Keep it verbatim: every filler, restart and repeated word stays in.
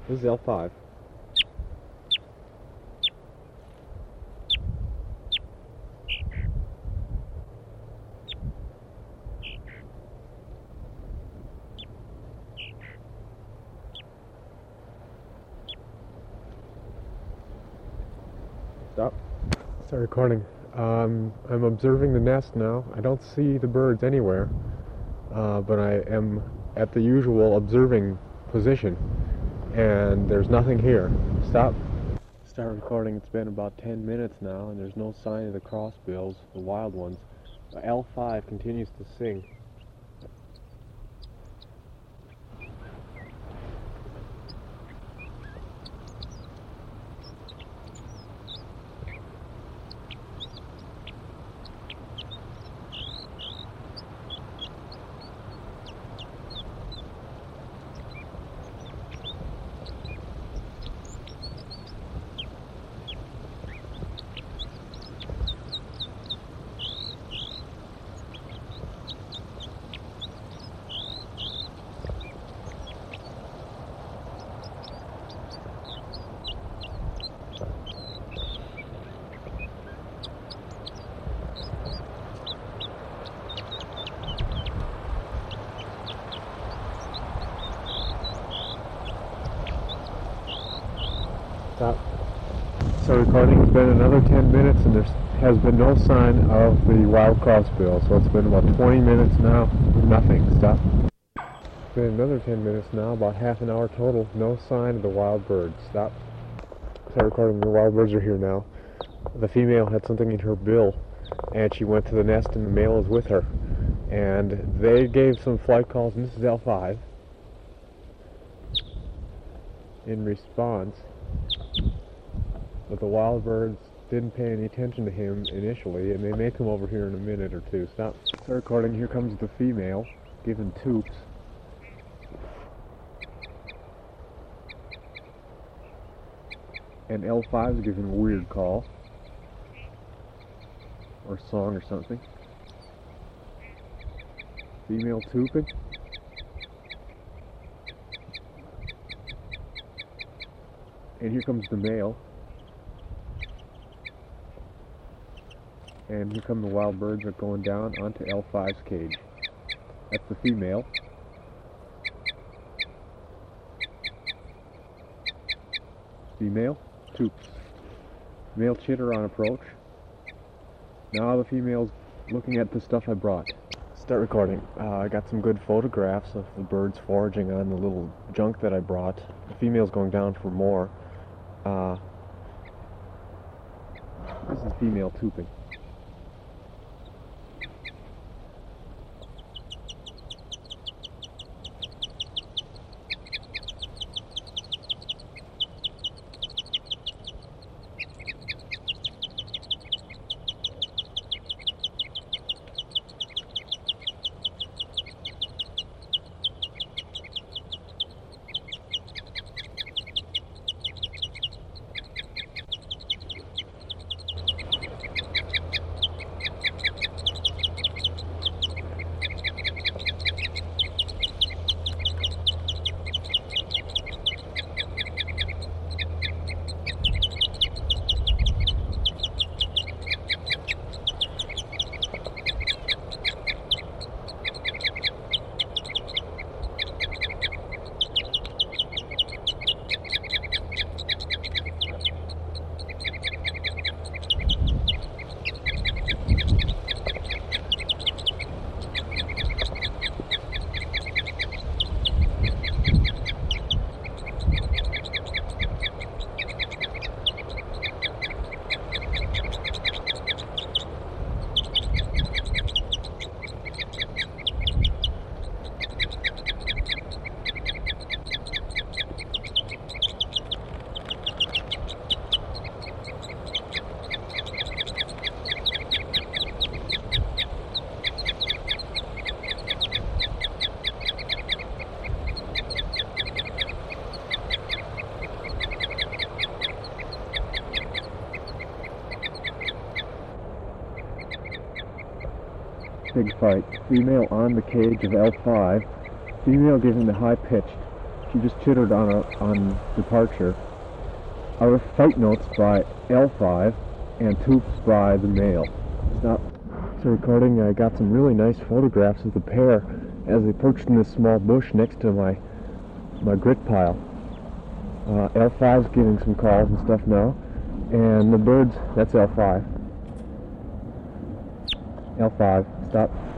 This is L five. Stop. Start recording. Um, I'm observing the nest now. I don't see the birds anywhere, uh, but I am at the usual observing position, and there's nothing here. Stop. Start recording. It's been about ten minutes now, and there's no sign of the crossbills, the wild ones. L five continues to sing. Stop. So recording. It's been another ten minutes and there has been no sign of the wild crossbill. So it's been about twenty minutes now. Nothing. Stop. It's been another ten minutes now, about half an hour total. No sign of the wild birds. Stop. Start recording. The wild birds are here now. The female had something in her bill and she went to the nest and the male is with her. And they gave some flight calls, and this is L five. In response, but the wild birds didn't pay any attention to him initially, and they may come over here in a minute or two. Stop. Start recording. Here comes the female, giving toops. And L five is giving a weird call. Or song or something. Female tooping. And here comes the male. And here come the wild birds are going down onto L five's cage. That's the female. Female, toops. Male chitter on approach. Now the female's looking at the stuff I brought. Start recording. Uh, I got some good photographs of the birds foraging on the little junk that I brought. The female's going down for more. Uh, this is female tooping. Big fight. Female on the cage of L five. Female giving the high-pitched She just chittered on a, on departure. Our fight notes by L five and Toops by the male. Stop. So recording, I got some really nice photographs of the pair as they perched in this small bush next to my my grit pile. Uh, L five's getting some calls and stuff now, and the birds, that's L five. L five, stop.